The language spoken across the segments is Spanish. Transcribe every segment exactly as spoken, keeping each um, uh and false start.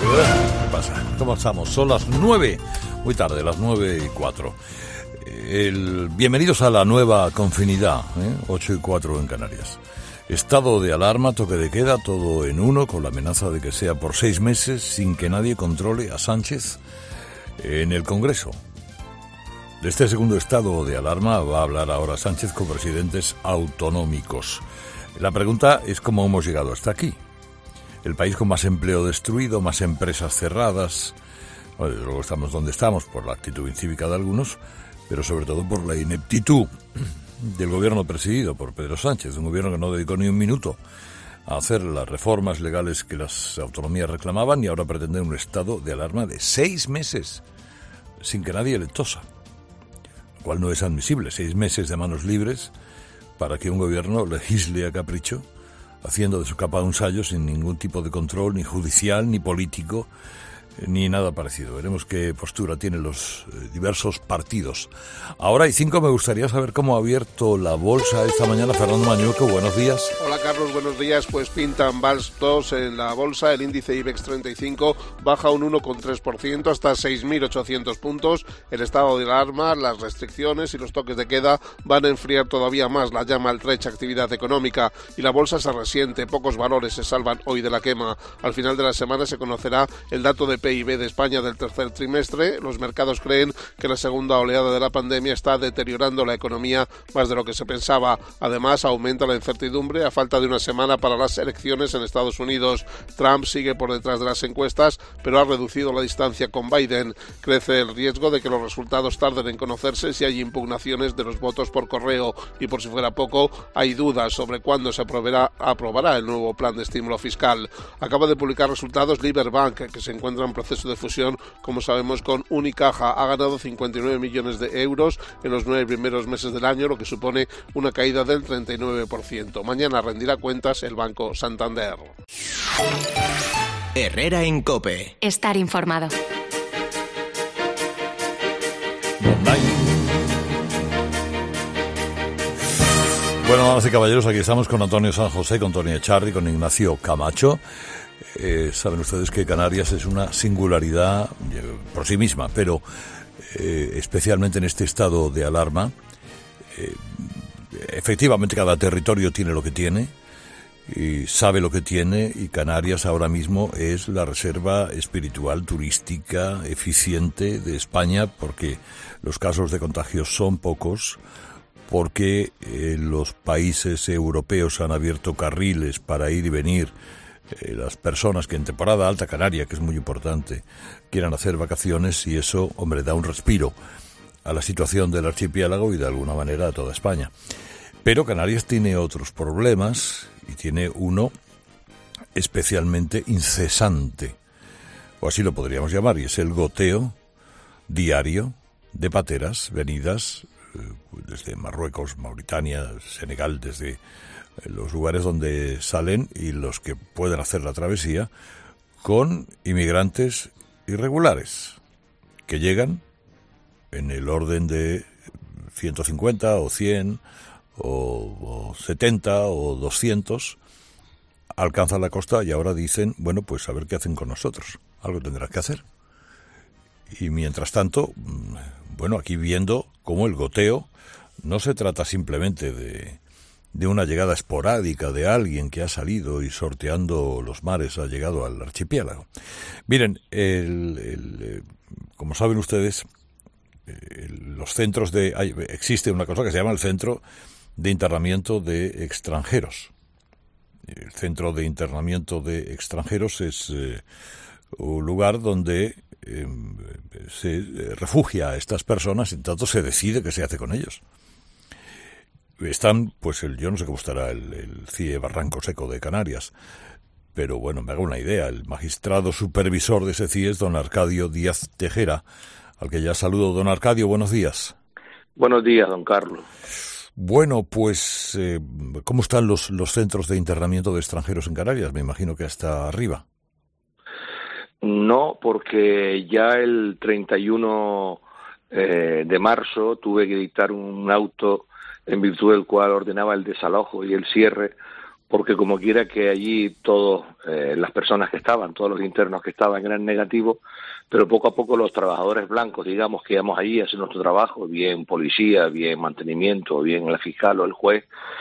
¿Qué pasa? ¿Cómo estamos? Son las nueve, muy tarde, las nueve y cuatro. El, bienvenidos a la nueva confinidad, ¿eh? ocho y cuatro en Canarias. Estado de alarma, toque de queda, todo en uno, con la amenaza de que sea por seis meses sin que nadie controle a Sánchez en el Congreso. De este segundo estado de alarma va a hablar ahora Sánchez con presidentes autonómicos. La pregunta es cómo hemos llegado hasta aquí. El país con más empleo destruido, más empresas cerradas. Bueno, desde luego estamos donde estamos por la actitud incívica de algunos, pero sobre todo por la ineptitud del gobierno presidido por Pedro Sánchez, un gobierno que no dedicó ni un minuto a hacer las reformas legales que las autonomías reclamaban y ahora pretende un estado de alarma de seis meses sin que nadie le tosa, lo cual no es admisible. Seis meses de manos libres para que un gobierno legisle a capricho, haciendo de su capa un sayo sin ningún tipo de control, ni judicial, ni político, ni nada parecido. Veremos qué postura tienen los eh, diversos partidos. Ahora hay cinco, me gustaría saber cómo ha abierto la bolsa esta mañana. Fernando Mañueco, buenos días. Hola Carlos, buenos días. Pues pintan bastos en la bolsa. El índice IBEX treinta y cinco baja un uno coma tres por ciento hasta seis mil ochocientos puntos. El estado de alarma, las restricciones y los toques de queda van a enfriar todavía más la llama maltrecha actividad económica y la bolsa se resiente. Pocos valores se salvan hoy de la quema. Al final de la semana se conocerá el dato de P I B de España del tercer trimestre. Los mercados creen que la segunda oleada de la pandemia está deteriorando la economía más de lo que se pensaba. Además, aumenta la incertidumbre a falta de una semana para las elecciones en Estados Unidos. Trump sigue por detrás de las encuestas, pero ha reducido la distancia con Biden. Crece el riesgo de que los resultados tarden en conocerse si hay impugnaciones de los votos por correo y, por si fuera poco, hay dudas sobre cuándo se aprobará, aprobará el nuevo plan de estímulo fiscal. Acaba de publicar resultados Liberbank, que se encuentra en proceso de fusión, como sabemos, con Unicaja. Ha ganado cincuenta y nueve millones de euros en los nueve primeros meses del año, lo que supone una caída del treinta y nueve por ciento. Mañana rendirá cuentas el Banco Santander. Herrera en COPE. Estar informado. Bueno, damas y caballeros, aquí estamos con Antonio San José, con Tony Echarri, con Ignacio Camacho. Eh, saben ustedes que Canarias es una singularidad eh, por sí misma, pero eh, especialmente en este estado de alarma. Eh, efectivamente, cada territorio tiene lo que tiene y sabe lo que tiene, y Canarias ahora mismo es la reserva espiritual turística eficiente de España, porque los casos de contagios son pocos, porque eh, los países europeos han abierto carriles para ir y venir. Eh, las personas que en temporada alta canaria, que es muy importante, quieran hacer vacaciones, y eso, hombre, da un respiro a la situación del archipiélago y de alguna manera a toda España. Pero Canarias tiene otros problemas, y tiene uno especialmente incesante, o así lo podríamos llamar, y es el goteo diario de pateras venidas eh, desde Marruecos, Mauritania, Senegal, desde los lugares donde salen y los que pueden hacer la travesía, con inmigrantes irregulares que llegan en el orden de ciento cincuenta o cien o, o setenta o doscientos, alcanzan la costa y ahora dicen, bueno, pues a ver qué hacen con nosotros, algo tendrán que hacer. Y mientras tanto, bueno, aquí viendo cómo el goteo no se trata simplemente de de una llegada esporádica de alguien que ha salido y sorteando los mares ha llegado al archipiélago. Miren, el, el, como saben ustedes, el, los centros de... Hay, existe una cosa que se llama el Centro de Internamiento de Extranjeros. El Centro de Internamiento de Extranjeros es eh, un lugar donde eh, se refugia a estas personas, y tanto se decide qué se hace con ellos. Están, pues el, yo no sé cómo estará el, el C I E Barranco Seco de Canarias, pero bueno, me hago una idea. El magistrado supervisor de ese C I E es don Arcadio Díaz Tejera, al que ya saludo. Don Arcadio, buenos días. Buenos días, don Carlos. Bueno, pues, eh, ¿cómo están los, los centros de internamiento de extranjeros en Canarias? Me imagino que hasta arriba. No, porque ya el treinta y uno eh, de marzo tuve que dictar un auto en virtud del cual ordenaba el desalojo y el cierre, porque como quiera que allí todas eh, las personas que estaban, todos los internos que estaban eran negativos, pero poco a poco los trabajadores blancos, digamos, que íbamos allí a hacer nuestro trabajo, bien policía, bien mantenimiento, bien el fiscal o el juez,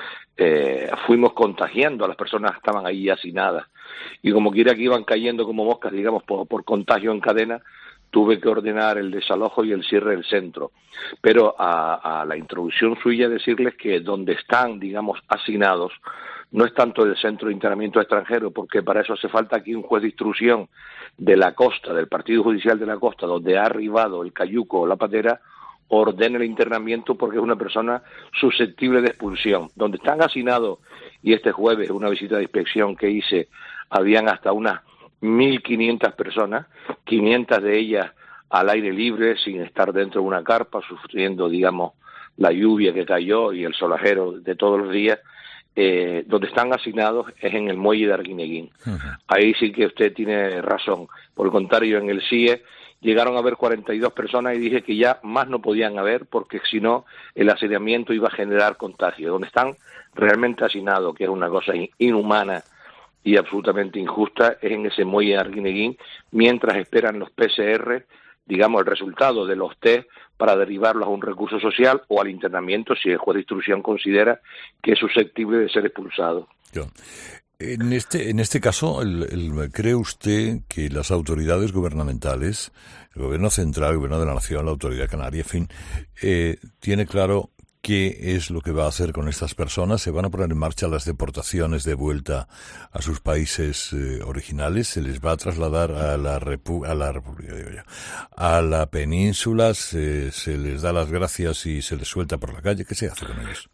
eh, fuimos contagiando a las personas que estaban allí hacinadas. Y como quiera que iban cayendo como moscas, digamos, por, por contagio en cadena, tuve que ordenar el desalojo y el cierre del centro. Pero a, a la introducción suya decirles que donde están, digamos, hacinados, no es tanto el centro de internamiento extranjero, porque para eso hace falta aquí un juez de instrucción de la costa, del Partido Judicial de la Costa, donde ha arribado el cayuco o la patera, ordene el internamiento porque es una persona susceptible de expulsión. Donde están hacinados, y este jueves, una visita de inspección que hice, habían hasta unas mil quinientas personas, quinientas de ellas al aire libre, sin estar dentro de una carpa, sufriendo, digamos, la lluvia que cayó y el solajero de todos los días. Eh, donde están asignados es en el muelle de Arguineguín. Uh-huh. Ahí sí que usted tiene razón. Por el contrario, en el C I E llegaron a haber cuarenta y dos personas y dije que ya más no podían haber porque si no el hacinamiento iba a generar contagio. Donde están realmente hacinados, que es una cosa inhumana y absolutamente injusta, es en ese muelle de Arguineguín, mientras esperan los P C R, digamos, el resultado de los test para derivarlos a un recurso social o al internamiento si el juez de instrucción considera que es susceptible de ser expulsado. Claro. En este, en este caso, el, el, ¿cree usted que las autoridades gubernamentales, el gobierno central, el gobierno de la nación, la autoridad canaria, en fin, eh, tiene claro qué es lo que va a hacer con estas personas? ¿Se van a poner en marcha las deportaciones de vuelta a sus países eh, originales? ¿Se les va a trasladar a la, Repu- a la República, digo yo, a la península? ¿Se, ¿Se les da las gracias y se les suelta por la calle? ¿Qué se hace con ellos?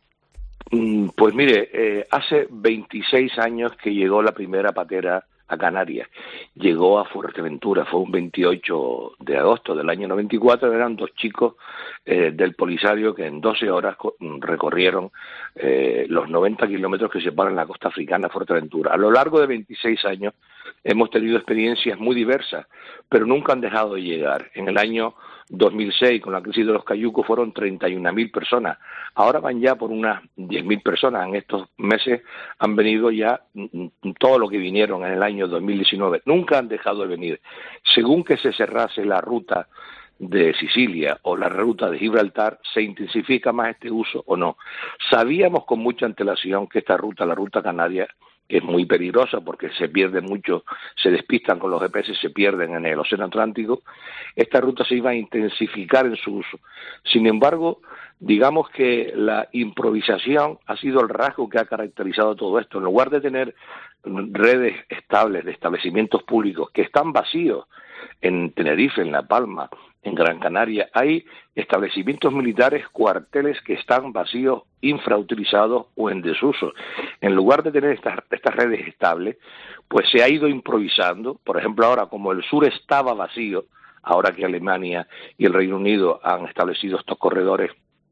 Pues mire, eh, hace veintiséis años que llegó la primera patera a Canarias. Llegó a Fuerteventura, fue un veintiocho de agosto del año noventa y cuatro, eran dos chicos eh, del Polisario que en doce horas recorrieron eh, los noventa kilómetros que separan la costa africana a Fuerteventura. A lo largo de veintiséis años hemos tenido experiencias muy diversas, pero nunca han dejado de llegar. En el año dos mil seis, con la crisis de los cayucos, fueron treinta y una mil personas. Ahora van ya por unas diez mil personas. En estos meses han venido ya todo lo que vinieron en el año dos mil diecinueve. Nunca han dejado de venir. Según que se cerrase la ruta de Sicilia o la ruta de Gibraltar, ¿se intensifica más este uso o no? Sabíamos con mucha antelación que esta ruta, la ruta canaria, es muy peligrosa porque se pierde mucho, se despistan con los G P S, se pierden en el Océano Atlántico. Esta ruta se iba a intensificar en su uso. Sin embargo, digamos que la improvisación ha sido el rasgo que ha caracterizado todo esto. En lugar de tener redes estables de establecimientos públicos que están vacíos en Tenerife, en La Palma, en Gran Canaria, hay establecimientos militares, cuarteles que están vacíos, infrautilizados o en desuso. En lugar de tener estas, estas redes estables, pues se ha ido improvisando. Por ejemplo, ahora como el sur estaba vacío, ahora que Alemania y el Reino Unido han establecido estos corredores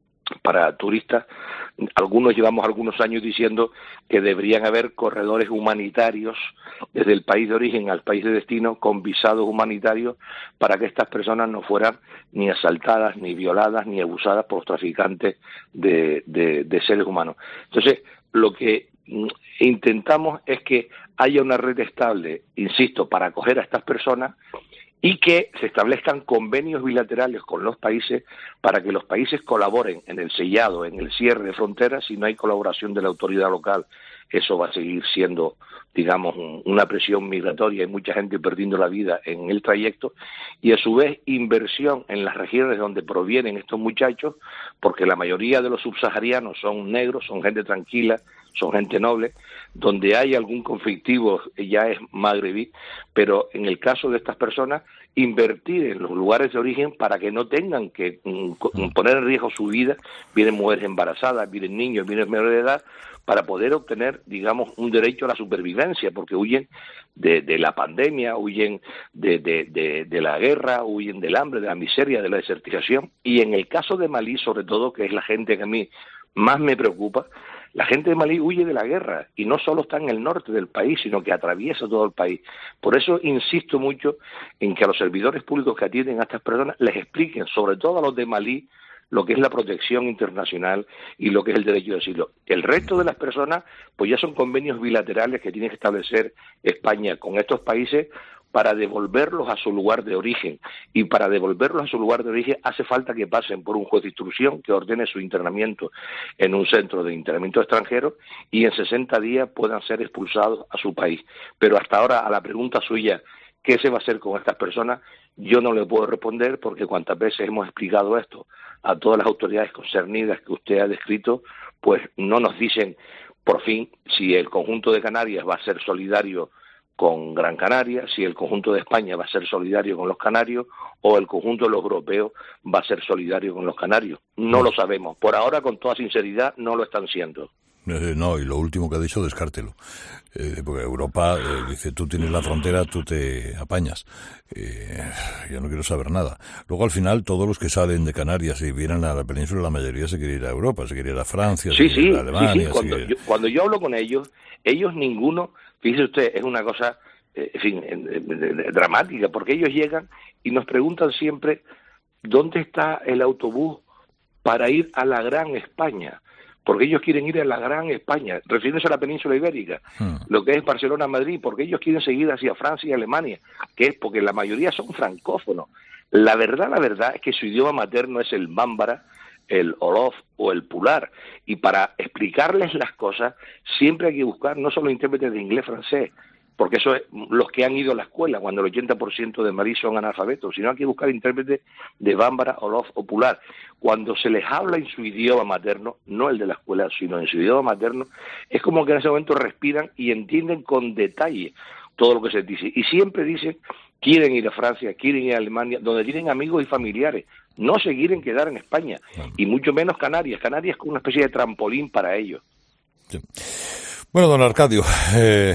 para turistas, algunos llevamos algunos años diciendo que deberían haber corredores humanitarios desde el país de origen al país de destino con visados humanitarios para que estas personas no fueran ni asaltadas, ni violadas, ni abusadas por los traficantes de, de, de seres humanos. Entonces, lo que intentamos es que haya una red estable, insisto, para acoger a estas personas y que se establezcan convenios bilaterales con los países para que los países colaboren en el sellado, en el cierre de fronteras. Si no hay colaboración de la autoridad local, eso va a seguir siendo, digamos, una presión migratoria y mucha gente perdiendo la vida en el trayecto. Y a su vez, inversión en las regiones donde provienen estos muchachos, porque la mayoría de los subsaharianos son negros, son gente tranquila, son gente noble. Donde hay algún conflictivo ya es magrebí, pero en el caso de estas personas, invertir en los lugares de origen para que no tengan que mm, poner en riesgo su vida. Vienen mujeres embarazadas, vienen niños, vienen menores de edad, para poder obtener, digamos, un derecho a la supervivencia, porque huyen de, de la pandemia, huyen de, de, de, de la guerra, huyen del hambre, de la miseria, de la desertización. Y en el caso de Malí, sobre todo, que es la gente que a mí más me preocupa, la gente de Malí huye de la guerra y no solo está en el norte del país, sino que atraviesa todo el país. Por eso insisto mucho en que a los servidores públicos que atienden a estas personas les expliquen, sobre todo a los de Malí, lo que es la protección internacional y lo que es el derecho de asilo. El resto de las personas, pues ya son convenios bilaterales que tiene que establecer España con estos países para devolverlos a su lugar de origen. Y para devolverlos a su lugar de origen hace falta que pasen por un juez de instrucción que ordene su internamiento en un centro de internamiento extranjero y en sesenta días puedan ser expulsados a su país. Pero hasta ahora, a la pregunta suya, ¿qué se va a hacer con estas personas? Yo no le puedo responder porque cuantas veces hemos explicado esto a todas las autoridades concernidas que usted ha descrito, pues no nos dicen por fin si el conjunto de Canarias va a ser solidario con Gran Canaria, si el conjunto de España va a ser solidario con los canarios o el conjunto de los europeos va a ser solidario con los canarios. No lo sabemos. Por ahora, con toda sinceridad, no lo están siendo. Eh, no, y lo último que ha dicho, descártelo. Eh, porque Europa eh, dice, tú tienes la frontera, tú te apañas. Eh, yo no quiero saber nada. Luego, al final, todos los que salen de Canarias y vienen a la península, la mayoría se quiere ir a Europa, se quiere ir a Francia, sí, se quiere sí, ir a Alemania. Sí, sí. Cuando, quiere... yo, cuando yo hablo con ellos, ellos ninguno, fíjese usted, es una cosa, eh, en fin, eh, eh, dramática, porque ellos llegan y nos preguntan siempre, ¿dónde está el autobús para ir a la Gran España? Porque ellos quieren ir a la Gran España, refiriéndose a la península ibérica, hmm. lo que es Barcelona-Madrid, porque ellos quieren seguir hacia Francia y Alemania, que es porque la mayoría son francófonos. La verdad, la verdad es que su idioma materno es el bámbara, el olof o el pular, y para explicarles las cosas siempre hay que buscar no solo intérpretes de inglés-francés, porque eso es los que han ido a la escuela, cuando el ochenta por ciento de Madrid son analfabetos, sino hay que buscar intérpretes de bámbara, olof o pular. Cuando se les habla en su idioma materno, no el de la escuela, sino en su idioma materno, es como que en ese momento respiran y entienden con detalle todo lo que se dice. Y siempre dicen, quieren ir a Francia, quieren ir a Alemania, donde tienen amigos y familiares, no se quieren quedar en España, y mucho menos Canarias. Canarias es como una especie de trampolín para ellos. Sí. Bueno, don Arcadio, eh,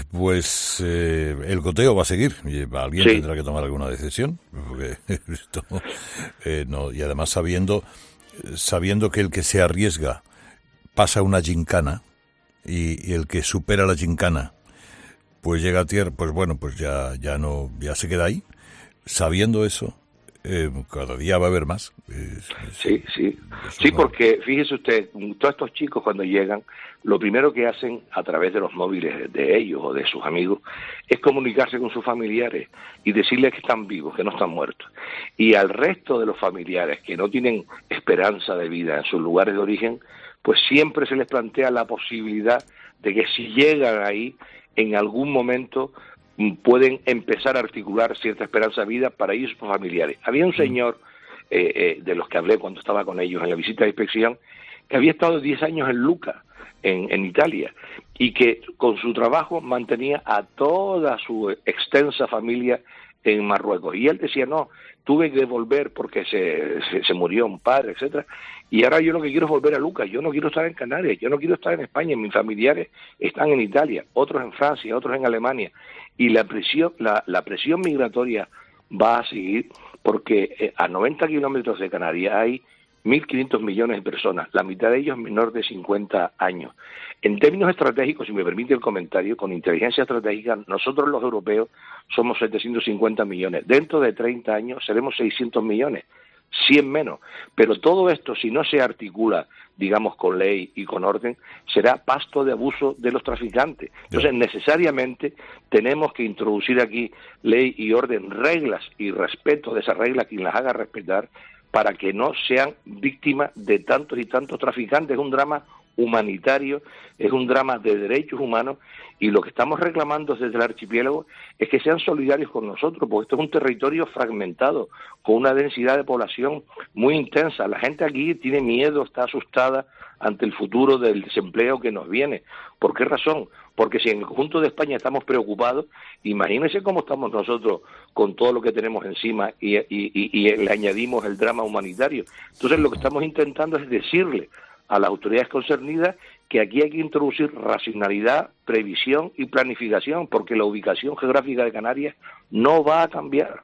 pues eh, el goteo va a seguir y alguien sí. tendrá que tomar alguna decisión, porque esto, eh, no, y además sabiendo sabiendo que el que se arriesga pasa una gincana y, y el que supera la gincana pues llega a tierra, pues bueno, pues ya ya no ya se queda ahí, sabiendo eso. Eh, cada día va a haber más. Eh, sí, sí. Sí, no... porque fíjese usted, todos estos chicos cuando llegan, lo primero que hacen a través de los móviles de ellos o de sus amigos es comunicarse con sus familiares y decirles que están vivos, que no están muertos. Y al resto de los familiares que no tienen esperanza de vida en sus lugares de origen, pues siempre se les plantea la posibilidad de que si llegan ahí, en algún momento pueden empezar a articular cierta esperanza de vida para ellos y sus familiares. Había un señor, eh, eh, de los que hablé cuando estaba con ellos en la visita de inspección, que había estado diez años en Lucca, en, en Italia, y que con su trabajo mantenía a toda su extensa familia en Marruecos. Y él decía, no, tuve que volver porque se, se, se murió un padre, etcétera, y ahora yo lo que quiero es volver a Lucca, yo no quiero estar en Canarias, yo no quiero estar en España, mis familiares están en Italia, otros en Francia, otros en Alemania, y la presión, la, la presión migratoria va a seguir porque eh, a noventa kilómetros de Canarias hay mil quinientos millones de personas, la mitad de ellos menor de cincuenta años. En términos estratégicos, si me permite el comentario, con inteligencia estratégica, nosotros los europeos somos setecientos cincuenta millones. Dentro de treinta años seremos seiscientos millones, cien menos. Pero todo esto, si no se articula, digamos, con ley y con orden, será pasto de abuso de los traficantes. Entonces, necesariamente tenemos que introducir aquí ley y orden, reglas y respeto de esas reglas, quien las haga respetar, para que no sean víctimas de tantos y tantos traficantes. Es un drama humanitario, es un drama de derechos humanos, y lo que estamos reclamando desde el archipiélago es que sean solidarios con nosotros, porque esto es un territorio fragmentado, con una densidad de población muy intensa. La gente aquí tiene miedo, está asustada ante el futuro del desempleo que nos viene. ¿Por qué razón? Porque si en el conjunto de España estamos preocupados, imagínense cómo estamos nosotros con todo lo que tenemos encima y, y, y, y le añadimos el drama humanitario. Entonces lo que estamos intentando es decirle a las autoridades concernidas que aquí hay que introducir racionalidad, previsión y planificación, porque la ubicación geográfica de Canarias no va a cambiar.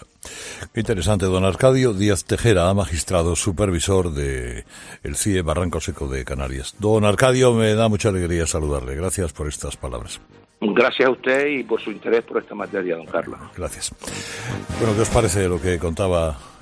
Qué interesante, don Arcadio Díaz Tejera, magistrado supervisor de el C I E Barranco Seco de Canarias. Don Arcadio, me da mucha alegría saludarle. Gracias por estas palabras. Gracias a usted y por su interés por esta materia, don Carlos. Gracias. Bueno, ¿qué os parece lo que contaba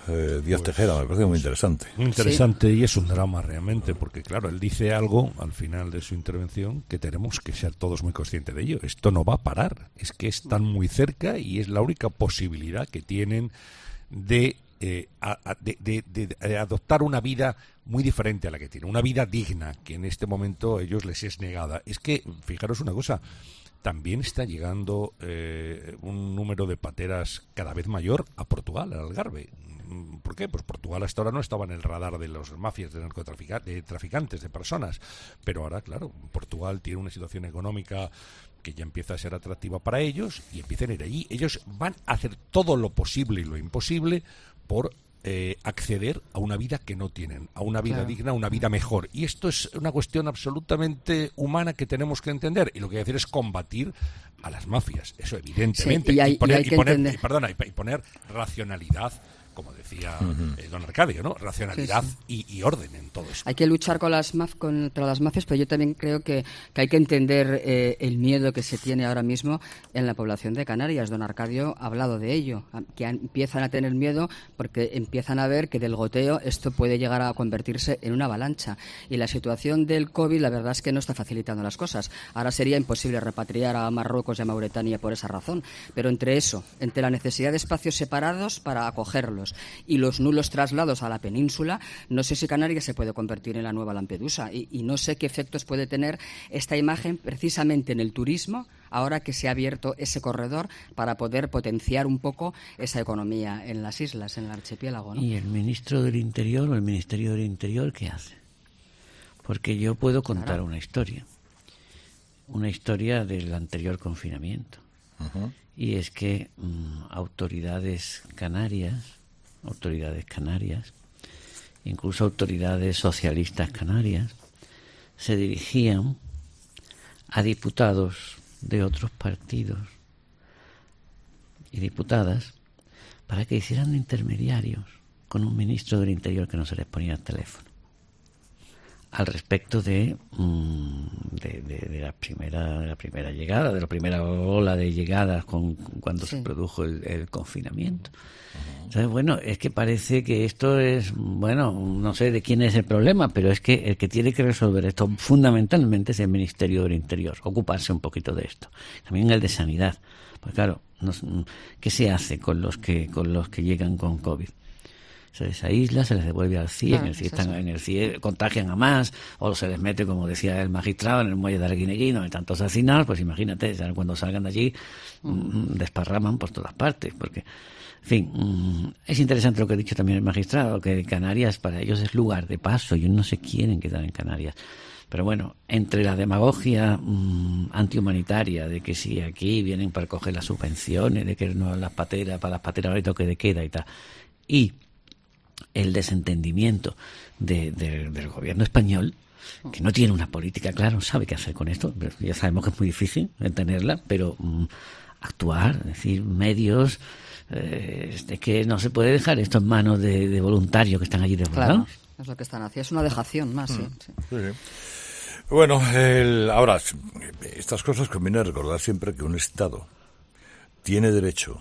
eh, Díaz pues, Tejera, me parece muy interesante. Muy interesante, sí. Y es un drama realmente, porque claro, él dice algo al final de su intervención que tenemos que ser todos muy conscientes de ello. Esto no va a parar, es que están muy cerca y es la única posibilidad que tienen de, eh, a, a, de, de, de, de adoptar una vida muy diferente a la que tienen, una vida digna, que en este momento a ellos les es negada. Es que, fijaros una cosa, también está llegando eh, un número de pateras cada vez mayor a Portugal, al Algarve. ¿Por qué? Pues Portugal hasta ahora no estaba en el radar de los mafias, de narcotraficantes, de traficantes de personas, pero ahora, claro, Portugal tiene una situación económica que ya empieza a ser atractiva para ellos y empiezan a ir allí. Ellos van a hacer todo lo posible y lo imposible por eh, acceder a una vida que no tienen, a una vida claro. digna, a una vida mejor. Y esto es una cuestión absolutamente humana que tenemos que entender, y lo que hay que hacer es combatir a las mafias, eso evidentemente, sí, y hay, y poner, y hay y poner, y, perdona, y poner racionalidad, como decía uh-huh. eh, don Arcadio, ¿no? Racionalidad sí, sí. Y, y orden en todo esto. Hay que luchar con las maf- contra las mafias, pero yo también creo que, que hay que entender eh, el miedo que se tiene ahora mismo en la población de Canarias. Don Arcadio ha hablado de ello, que empiezan a tener miedo porque empiezan a ver que del goteo esto puede llegar a convertirse en una avalancha. Y la situación del COVID, la verdad es que no está facilitando las cosas. Ahora sería imposible repatriar a Marruecos y a Mauritania por esa razón. Pero entre eso, entre la necesidad de espacios separados para acogerlos y los nulos traslados a la península, no sé si Canarias se puede convertir en la nueva Lampedusa y, y no sé qué efectos puede tener esta imagen precisamente en el turismo, ahora que se ha abierto ese corredor para poder potenciar un poco esa economía en las islas, en el archipiélago, ¿no? ¿Y el ministro del Interior o el Ministerio del Interior qué hace? Porque yo puedo contar claro. una historia, una historia del anterior confinamiento. Uh-huh. Y es que mmm, autoridades canarias autoridades canarias, incluso autoridades socialistas canarias, se dirigían a diputados de otros partidos y diputadas para que hicieran de intermediarios con un ministro del Interior que no se les ponía el teléfono al respecto de, de, de, de la primera de la primera llegada, de la primera ola de llegadas con, cuando sí. se produjo el, el confinamiento. Uh-huh. Entonces, bueno, es que parece que esto es, bueno, no sé de quién es el problema, pero es que el que tiene que resolver esto fundamentalmente es el Ministerio del Interior, ocuparse un poquito de esto. También el de Sanidad. Pues claro, no, ¿qué se hace con los que con los que llegan con COVID? Se les aísla, se les devuelve al C I E, ah, en el C I E, están, en el C I E contagian a más, o se les mete, como decía el magistrado, en el muelle de Arguineguín, donde hay tantos hacinados, pues imagínate, cuando salgan de allí, mm. desparraman por todas partes, porque, en fin, es interesante lo que ha dicho también el magistrado, que Canarias para ellos es lugar de paso, ellos no se quieren quedar en Canarias. Pero bueno, entre la demagogia mmm, antihumanitaria de que si aquí vienen para coger las subvenciones, de que no las pateras, para las pateras ahora hay toque de queda y tal, y el desentendimiento de, de, del gobierno español, que no tiene una política clara, no sabe qué hacer con esto. Ya sabemos que es muy difícil tenerla, pero um, actuar, es decir, medios, eh, es que no se puede dejar esto en manos de, de voluntarios que están allí desbordados. Claro, es lo que están haciendo, es una dejación más. Mm. Sí, sí. Sí. Bueno, el, ahora, estas cosas conviene recordar siempre que un Estado tiene derecho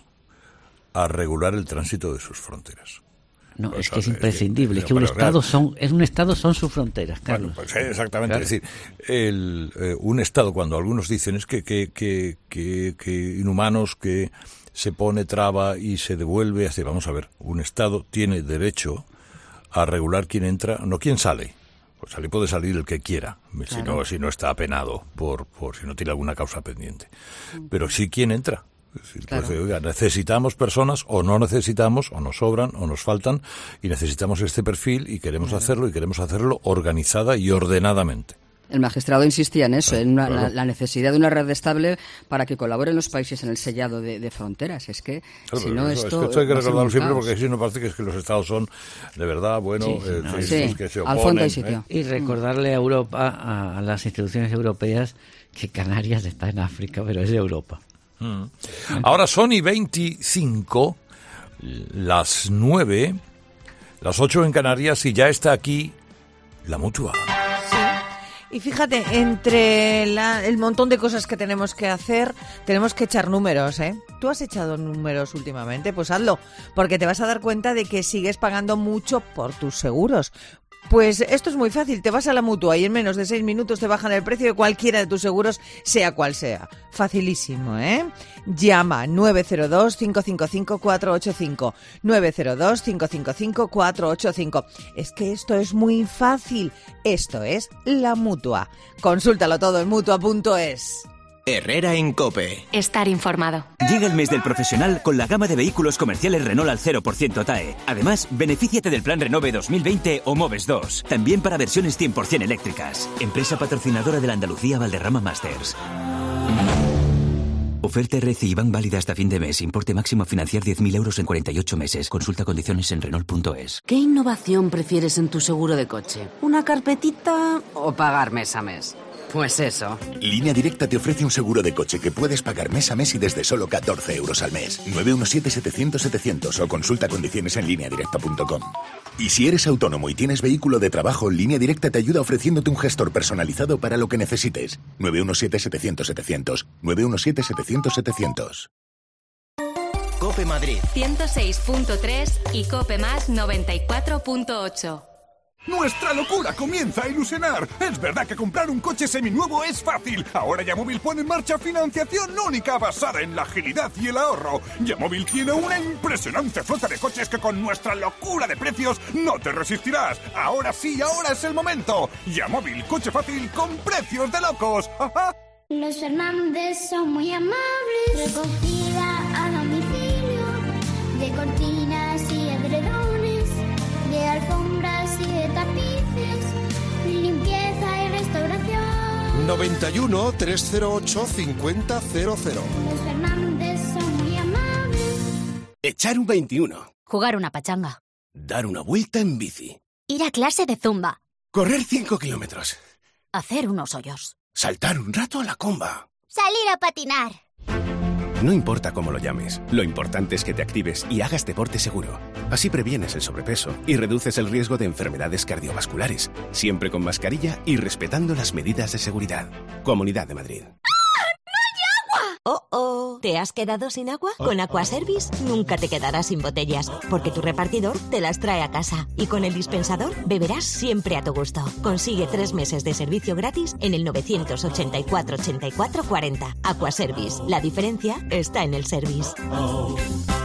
a regular el tránsito de sus fronteras. No, pues es que es imprescindible, es que, es que un Estado son es un Estado son sus fronteras, Carlos. Bueno, pues exactamente, claro. Es decir, el, eh, un Estado, cuando algunos dicen es que, que, que, que, que inhumanos, que se pone traba y se devuelve, así, vamos a ver, un Estado tiene derecho a regular quién entra, no quién sale. Pues salir puede salir el que quiera, claro. si no si no está apenado, por, por si no tiene alguna causa pendiente. Pero sí quién entra. Claro. Pues, oiga, necesitamos personas, o no necesitamos, o nos sobran, o nos faltan, y necesitamos este perfil, y queremos claro. hacerlo, y queremos hacerlo organizada y ordenadamente. El magistrado insistía en eso, claro, en una, claro. la, la necesidad de una red estable para que colaboren los países en el sellado de, de fronteras. Es que, claro, si no, eso, esto... Es que esto hay que recordarlo siempre, porque si no parece que es que los estados son, de verdad, bueno, sí, eh, no, sí, sí, que se oponen. Al fondo hay sitio. ¿eh? Y recordarle a Europa, a, a las instituciones europeas, que Canarias está en África, pero es de Europa. Mm. Ahora son y veinticinco, las nueve, las ocho en Canarias, y ya está aquí la Mutua. Sí. Y fíjate, entre la, el montón de cosas que tenemos que hacer, tenemos que echar números, ¿eh? ¿Tú has echado números últimamente? Pues hazlo, porque te vas a dar cuenta de que sigues pagando mucho por tus seguros. Pues esto es muy fácil, te vas a la Mutua y en menos de seis minutos te bajan el precio de cualquiera de tus seguros, sea cual sea. Facilísimo, ¿eh? Llama nueve cero dos, cinco cinco cinco, cuatro ocho cinco, nueve cero dos, cinco cinco cinco, cuatro ocho cinco. Es que esto es muy fácil, esto es la Mutua. Consúltalo todo en mutua punto es. Herrera en COPE. Estar informado. Llega el mes del profesional con la gama de vehículos comerciales Renault al cero por ciento T A E. Además, benefíciate del plan Renove dos mil veinte o Moves dos. También para versiones cien por ciento eléctricas. Empresa patrocinadora de la Andalucía Valderrama Masters. Oferta R C I Bank válida hasta fin de mes. Importe máximo a financiar diez mil euros en cuarenta y ocho meses. Consulta condiciones en Renault punto es. ¿Qué innovación prefieres en tu seguro de coche? ¿Una carpetita o pagar mes a mes? Pues eso. Línea Directa te ofrece un seguro de coche que puedes pagar mes a mes y desde solo catorce euros al mes. nueve uno siete, setecientos, setecientos o consulta condiciones en línea directa punto com. Y si eres autónomo y tienes vehículo de trabajo, Línea Directa te ayuda ofreciéndote un gestor personalizado para lo que necesites. nueve uno siete, setecientos, setecientos. nueve uno siete, setecientos, setecientos. COPE Madrid ciento seis punto tres y COPE Más noventa y cuatro punto ocho. ¡Nuestra locura comienza a ilusionar! Es verdad que comprar un coche seminuevo es fácil. Ahora Yamóvil pone en marcha financiación única basada en la agilidad y el ahorro. Yamóvil tiene una impresionante flota de coches que con nuestra locura de precios no te resistirás. Ahora sí, ahora es el momento. Yamóvil, coche fácil con precios de locos. ¡Ja! Los Fernández son muy amables. Recogida a domicilio de cortinas y edredones, de alfombras y de tapices, limpieza y restauración. noventa y uno, trescientos ocho, cincuenta cero cero. Los Fernández son muy amables. Echar un veintiuno. Jugar una pachanga. Dar una vuelta en bici. Ir a clase de zumba. Correr cinco kilómetros. Hacer unos hoyos. Saltar un rato a la comba. Salir a patinar. No importa cómo lo llames, lo importante es que te actives y hagas deporte seguro. Así previenes el sobrepeso y reduces el riesgo de enfermedades cardiovasculares, siempre con mascarilla y respetando las medidas de seguridad. Comunidad de Madrid. Oh, oh, ¿te has quedado sin agua? Con Aquaservice nunca te quedarás sin botellas, porque tu repartidor te las trae a casa. Y con el dispensador beberás siempre a tu gusto. Consigue tres meses de servicio gratis en el novecientos ochenta y cuatro, ochenta y cuatro, cuarenta. Aquaservice, la diferencia está en el service. Oh.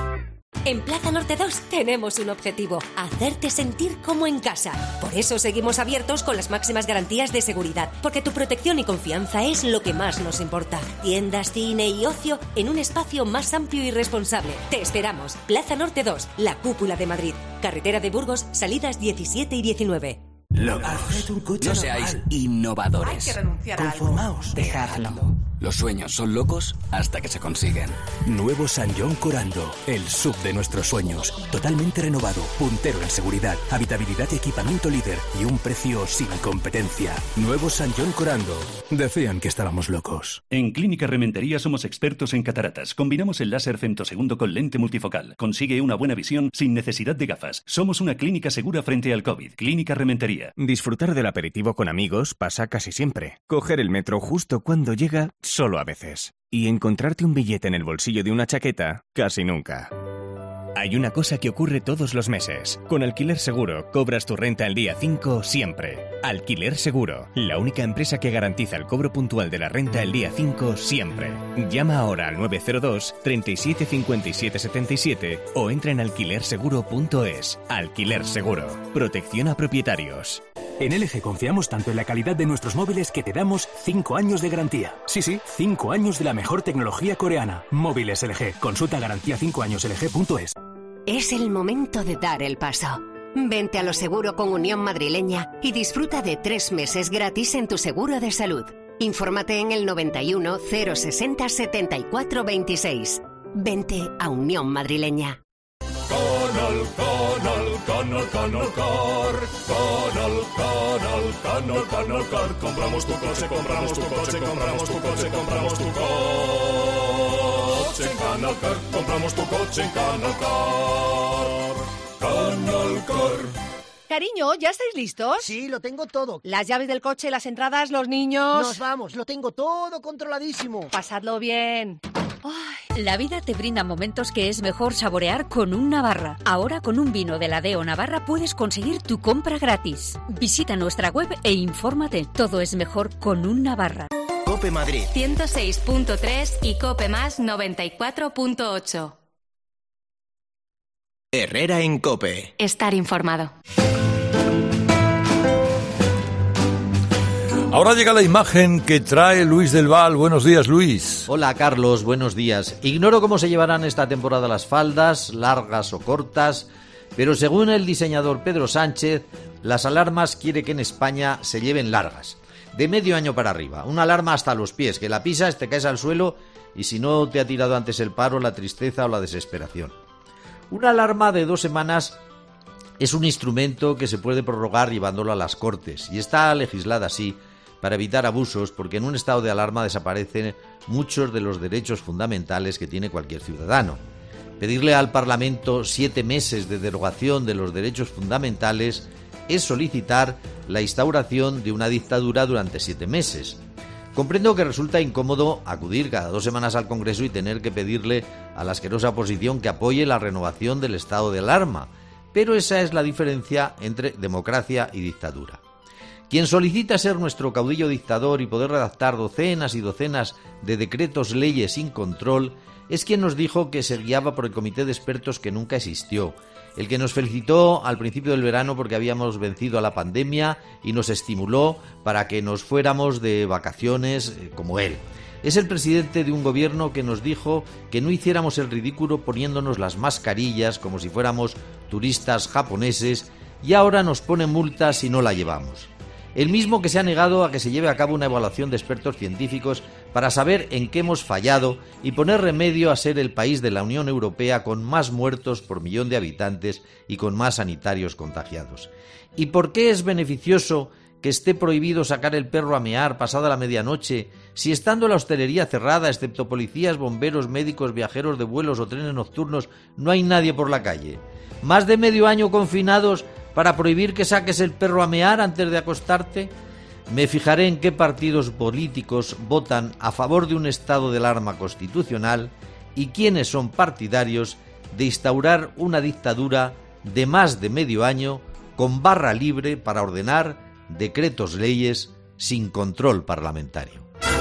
En Plaza Norte dos tenemos un objetivo: hacerte sentir como en casa. Por eso seguimos abiertos con las máximas garantías de seguridad, porque tu protección y confianza es lo que más nos importa. Tiendas, cine y ocio en un espacio más amplio y responsable. Te esperamos. Plaza Norte dos, la cúpula de Madrid. Carretera de Burgos, salidas diecisiete y diecinueve. Locos. Haced un coche no seáis innovadores. Hay que renunciar a Conformaos. algo. Dejadlo. Los sueños son locos hasta que se consiguen. Nuevo San John Corando, el sub de nuestros sueños. Totalmente renovado, puntero en seguridad, habitabilidad y equipamiento líder y un precio sin competencia. Nuevo San John Corando. Decían que estábamos locos. En Clínica Rementería somos expertos en cataratas. Combinamos el láser femtosegundo con lente multifocal. Consigue una buena visión sin necesidad de gafas. Somos una clínica segura frente al COVID. Clínica Rementería. Disfrutar del aperitivo con amigos pasa casi siempre. Coger el metro justo cuando llega, solo a veces. Y encontrarte un billete en el bolsillo de una chaqueta, casi nunca. Hay una cosa que ocurre todos los meses. Con Alquiler Seguro, cobras tu renta el día cinco siempre. Alquiler Seguro, la única empresa que garantiza el cobro puntual de la renta el día cinco siempre. Llama ahora al nueve cero dos, treinta y siete, cincuenta y siete, setenta y siete o entra en alquiler seguro punto es. Alquiler Seguro, protección a propietarios. En L G confiamos tanto en la calidad de nuestros móviles que te damos cinco años de garantía. Sí, sí, cinco años de la mejor tecnología coreana. Móviles L G. Consulta garantía cinco años L G punto es. Es el momento de dar el paso. Vente a Lo Seguro con Unión Madrileña y disfruta de tres meses gratis en tu seguro de salud. Infórmate en el noventa y uno, cero sesenta, setenta y cuatro veintiséis. Vente a Unión Madrileña. Conol, Conol, Conol, Conol Car. Conol, Conol, Conol, Conol Car. Compramos tu coche, compramos tu coche, compramos tu coche, compramos tu coche en Canal Car. Compramos tu coche en Canal Car. Canal Car. Cariño, ¿ya estáis listos? Sí, lo tengo todo. Las llaves del coche, las entradas, los niños... Nos vamos, lo tengo todo controladísimo. Pasadlo bien. Ay, la vida te brinda momentos que es mejor saborear con un Navarra. Ahora con un vino de la D E O Navarra puedes conseguir tu compra gratis. Visita nuestra web e infórmate. Todo es mejor con un Navarra. Cope Madrid ciento seis punto tres y Cope Más noventa y cuatro punto ocho. Herrera en Cope. Estar informado. Ahora llega la imagen que trae Luis del Val. Buenos días, Luis. Hola, Carlos. Buenos días. Ignoro cómo se llevarán esta temporada las faldas, largas o cortas, pero según el diseñador Pedro Sánchez, las alarmas quiere que en España se lleven largas, de medio año para arriba. Una alarma hasta los pies, que la pisas, te caes al suelo y si no te ha tirado antes el paro, la tristeza o la desesperación. Una alarma de dos semanas es un instrumento que se puede prorrogar llevándolo a las Cortes y está legislada así para evitar abusos, porque en un estado de alarma desaparecen muchos de los derechos fundamentales que tiene cualquier ciudadano. Pedirle al Parlamento siete meses de derogación de los derechos fundamentales es solicitar la instauración de una dictadura durante siete meses. Comprendo que resulta incómodo acudir cada dos semanas al Congreso y tener que pedirle a la asquerosa oposición que apoye la renovación del estado de alarma, pero esa es la diferencia entre democracia y dictadura. Quien solicita ser nuestro caudillo dictador y poder redactar docenas y docenas de decretos leyes sin control es quien nos dijo que se guiaba por el comité de expertos que nunca existió, el que nos felicitó al principio del verano porque habíamos vencido a la pandemia y nos estimuló para que nos fuéramos de vacaciones eh, como él. Es el presidente de un gobierno que nos dijo que no hiciéramos el ridículo poniéndonos las mascarillas como si fuéramos turistas japoneses y ahora nos pone multas si no la llevamos. El mismo que se ha negado a que se lleve a cabo una evaluación de expertos científicos para saber en qué hemos fallado y poner remedio a ser el país de la Unión Europea con más muertos por millón de habitantes y con más sanitarios contagiados. ¿Y por qué es beneficioso que esté prohibido sacar el perro a mear pasada la medianoche si estando la hostelería cerrada, excepto policías, bomberos, médicos, viajeros de vuelos o trenes nocturnos, no hay nadie por la calle? ¿Más de medio año confinados para prohibir que saques el perro a mear antes de acostarte? Me fijaré en qué partidos políticos votan a favor de un estado de alarma constitucional y quiénes son partidarios de instaurar una dictadura de más de medio año con barra libre para ordenar decretos leyes sin control parlamentario.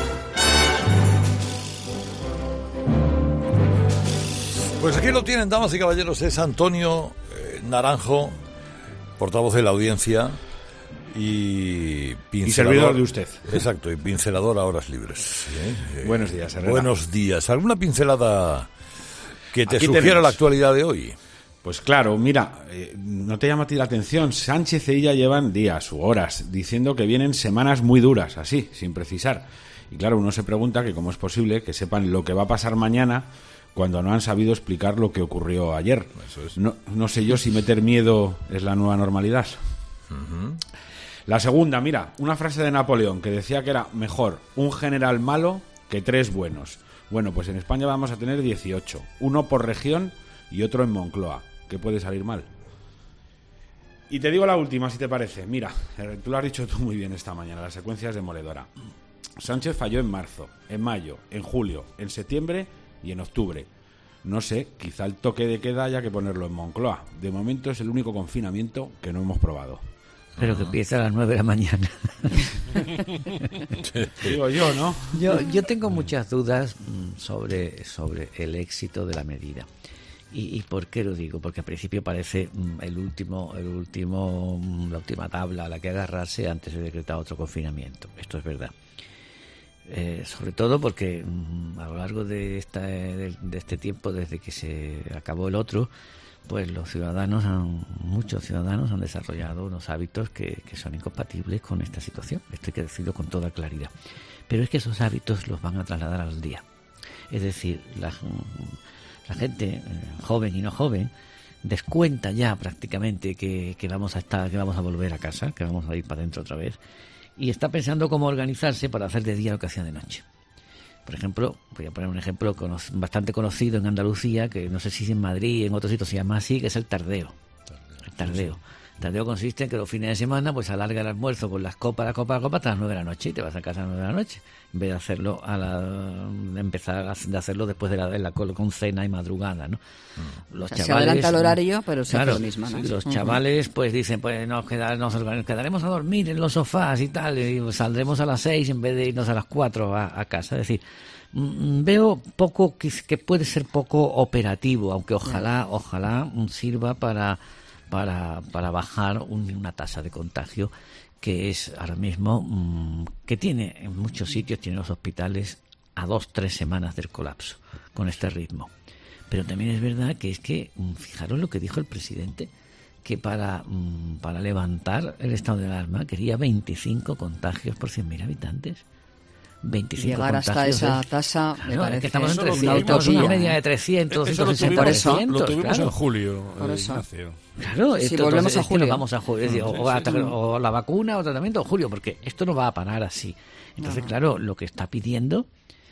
Pues aquí lo tienen, damas y caballeros, es Antonio eh, Naranjo, portavoz de la audiencia y pincelador. Y servidor de usted. Exacto, y pincelador a horas libres. ¿eh? Buenos días, Herrera. Buenos días. ¿Alguna pincelada que te Aquí sugiera tenemos la actualidad de hoy? Pues claro, mira, eh, no te llama a ti la atención. Sánchez y ella llevan días u horas diciendo que vienen semanas muy duras, así, sin precisar. Y claro, uno se pregunta que cómo es posible que sepan lo que va a pasar mañana cuando no han sabido explicar lo que ocurrió ayer. Eso es. No, no sé yo si meter miedo es la nueva normalidad. Uh-huh. La segunda, mira, una frase de Napoleón que decía que era mejor un general malo que tres buenos. Bueno, pues en España vamos a tener dieciocho, uno por región y otro en Moncloa. ¿Qué puede salir mal? Y te digo la última, si te parece. Mira, tú lo has dicho tú muy bien esta mañana, la secuencia es demoledora. Sánchez falló en marzo, en mayo, en julio, en septiembre y en octubre. No sé, quizá el toque de queda haya que ponerlo en Moncloa. De momento es el único confinamiento que no hemos probado. Pero que empieza a las nueve de la mañana. Digo yo, ¿no? Yo, yo tengo muchas dudas sobre, sobre el éxito de la medida. ¿Y, ¿Y por qué lo digo? Porque al principio parece el último, el último, la última tabla a la que agarrarse antes de decretar otro confinamiento. Esto es verdad. Eh, sobre todo porque a lo largo de, esta, de, de este tiempo, desde que se acabó el otro, pues los ciudadanos, han, muchos ciudadanos han desarrollado unos hábitos que, que son incompatibles con esta situación. Esto hay que decirlo con toda claridad. Pero es que esos hábitos los van a trasladar al día. Es decir, la, la gente eh, joven y no joven descuenta ya prácticamente que, que vamos a estar, que vamos a volver a casa, que vamos a ir para adentro otra vez, y está pensando cómo organizarse para hacer de día lo que hacía de noche. Por ejemplo, voy a poner un ejemplo cono- bastante conocido en Andalucía, que no sé si en Madrid y en otros sitios se llama así, que es el tardeo. El tardeo. Tardeo consiste en que los fines de semana pues alarga el almuerzo con las copas, la copa, la copa hasta las nueve de la noche y te vas a casa a las nueve de la noche, en vez de hacerlo a la, de empezar a de hacerlo después de la, de la con cena y madrugada, ¿no? Los o sea, chavales, se adelanta el horario, pero se claro, hace lo mismo, ¿no? Los Uh-huh. chavales pues dicen, pues nos, quedar, nos quedaremos a dormir en los sofás y tal, y saldremos a las seis en vez de irnos a las cuatro a, a casa. Es decir, veo poco que, que puede ser poco operativo, aunque ojalá, ojalá sirva para para para bajar un, una tasa de contagio que es ahora mismo mmm, que tiene en muchos sitios, tiene los hospitales a dos, tres semanas del colapso con este ritmo. Pero también es verdad que es que, fijaros lo que dijo el presidente, que para, mmm, para levantar el estado de alarma quería veinticinco contagios por cien mil habitantes. veinticinco Llegar hasta esa tasa, me claro, parece que estamos eso, en una trescientos, utopía. una media de trescientos, Eso lo ciento sesenta, tuvimos, lo tuvimos claro. en julio, Por eh, eso. Ignacio. Claro, Si esto, volvemos entonces, a es que julio. nos vamos a julio, es decir, Sí, o, a- sí. o la vacuna o tratamiento o julio, porque esto no va a parar así. Entonces, No. claro, lo que está pidiendo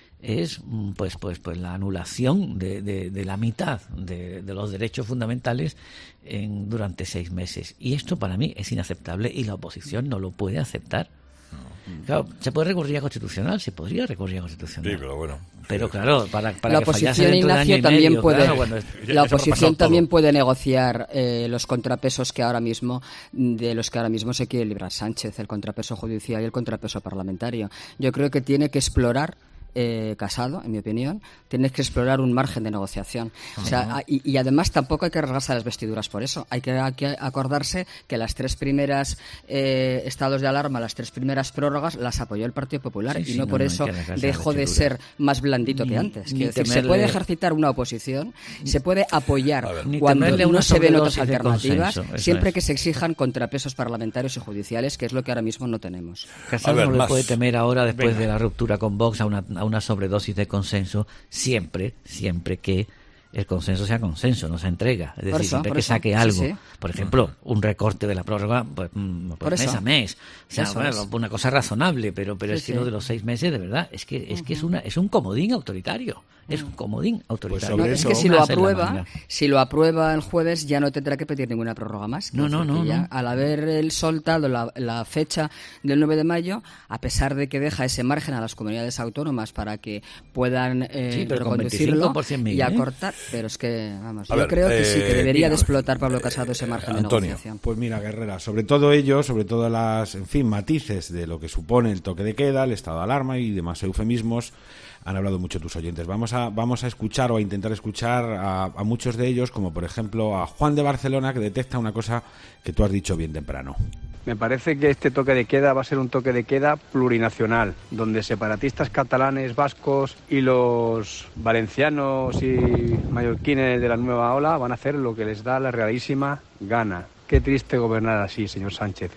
es mm, pues pues pues la anulación de, de, de la mitad de, de los derechos fundamentales en, durante seis meses. Y esto para mí es inaceptable y la oposición no lo puede aceptar. Claro, se puede recurrir a Constitucional, se podría recurrir a Constitucional. Sí, pero bueno. Pero claro, para, para la que fallase oposición, dentro de año Ignacio, y también medio, puede claro, cuando es- la Eso lo ha oposición pasado también todo. puede negociar eh, los contrapesos que ahora mismo de los que ahora mismo se quiere librar Sánchez, el contrapeso judicial y el contrapeso parlamentario. Yo creo que tiene que explorar eh, Casado, en mi opinión, tienes que explorar un margen de negociación. O sea, y, y además tampoco hay que rasgarse las vestiduras por eso. Hay que, hay que acordarse que las tres primeras eh, estados de alarma, las tres primeras prórrogas, las apoyó el Partido Popular Sí, y sí, no, no, por no hay eso que rasgarse las dejó de vestiduras. ser más blandito Ni- que antes. ni Quiero decir, se temerle- puede ejercitar una oposición, se puede apoyar Ni cuando temerle no una se ven otras sobredosis de alternativas, consenso, eso siempre es. que se exijan contrapesos parlamentarios y judiciales, que es lo que ahora mismo no tenemos. Casado A ver, no le más. puede temer ahora, después Venga. de la ruptura con Vox, a una, a una sobredosis de consenso, siempre, siempre que el consenso sea consenso, no se entrega. Es decir, Por eso, siempre por que eso. saque Sí, algo. sí. Por ejemplo, un recorte de la prórroga, pues, mm, pues Por mes eso. a mes. O sea, Eso bueno, es. una cosa razonable, pero, pero Sí, es que sí. lo de los seis meses, de verdad, es que es que es una es un comodín autoritario. Es un comodín autoritario. No, sobre es eso- que si lo Esa es la aprueba, manera. si lo aprueba el jueves ya no tendrá que pedir ninguna prórroga más. No, Quiero no, decir que no, ya, no. al haber el soltado la, la fecha del nueve de mayo, a pesar de que deja ese margen a las comunidades autónomas para que puedan eh, Sí, pero con reconducirlo veinticinco por cien mil, y ¿eh? acortar, pero es que, vamos, A yo ver, creo que sí, que eh, debería mira, de explotar Pablo Casado ese margen de Antonio. negociación. Pues mira, Guerrera, sobre todo ello, sobre todo las, en fin, matices de lo que supone el toque de queda, el estado de alarma y demás eufemismos, han hablado mucho tus oyentes. Vamos a, vamos a escuchar o a intentar escuchar a, a muchos de ellos, como por ejemplo a Juan de Barcelona, que detecta una cosa que tú has dicho bien temprano. Me parece que este toque de queda va a ser un toque de queda plurinacional, donde separatistas catalanes, vascos y los valencianos y mallorquines de la nueva ola van a hacer lo que les da la realísima gana. Qué triste gobernar así, señor Sánchez.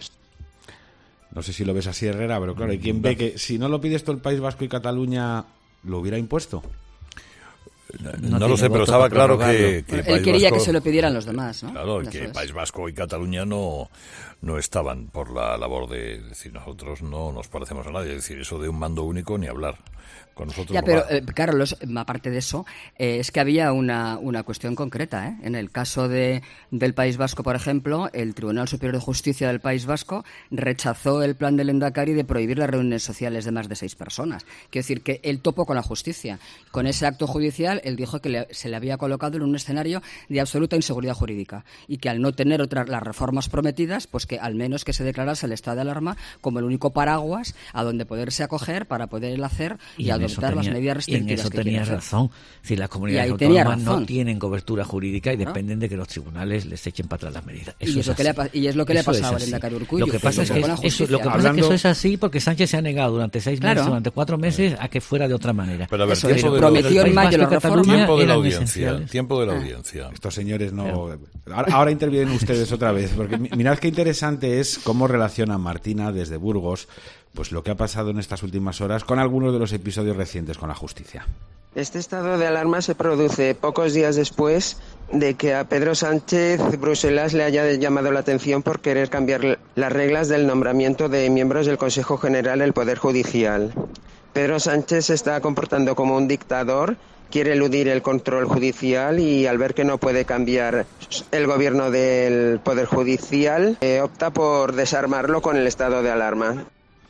No sé si lo ves así, Herrera, pero claro, hay quien ve que si no lo pides todo el País Vasco y Cataluña, lo hubiera impuesto. No, No lo tiene sé, pero voto estaba para claro que, prorrogarlo. que Él País quería Vasco- que se lo pidieran los demás, ¿no? Claro, Eso que es. País Vasco y Cataluña no, no estaban por la labor de decir nosotros no nos parecemos a nadie. Es decir, eso de un mando único ni hablar. Con nosotros Ya, no pero va. eh, Carlos, aparte de eso, eh, es que había una, una cuestión concreta. ¿eh? En el caso de, del País Vasco, por ejemplo, el Tribunal Superior de Justicia del País Vasco rechazó el plan del Endacari de prohibir las reuniones sociales de más de seis personas. Quiero decir que él topó con la justicia. Con ese acto judicial, él dijo que le- se le había colocado en un escenario de absoluta inseguridad jurídica y que al no tener otras las reformas prometidas, pues que al menos que se declarase el estado de alarma como el único paraguas a donde poderse acoger para poder hacer y, en eso adoptar las tenía- medidas y en restrictivas eso que quiere tenía hacer. razón. Si las comunidades Y ahí tenía autónomas no razón. tienen cobertura jurídica y dependen de que los tribunales les echen para atrás las medidas. Y Eso eso es que le ha así. pa- y es lo que le ha Eso es pasado al así. Endacari Urkullu, Lo que que pasa es topó que, con la eso, lo justicia. que, pasa es que Hablando- eso es así porque Sánchez se ha negado durante seis Claro. meses, durante cuatro meses, a que fuera de otra manera. Pero a ver, Eso tiempo es, de prometió la, en País mayo Vasco y la reforma. Cataluña tiempo de la eran audiencia. esenciales. Tiempo de la Ah. audiencia. Estos señores no... Ahora, ahora intervienen ustedes otra vez, porque mi- mirad qué interesante es cómo relaciona Martina desde Burgos pues lo que ha pasado en estas últimas horas con algunos de los episodios recientes con la justicia. Este estado de alarma se produce pocos días después de que a Pedro Sánchez Bruselas le haya llamado la atención por querer cambiar las reglas del nombramiento de miembros del Consejo General del Poder Judicial. Pedro Sánchez se está comportando como un dictador, quiere eludir el control judicial y al ver que no puede cambiar el gobierno del Poder Judicial, eh, opta por desarmarlo con el estado de alarma.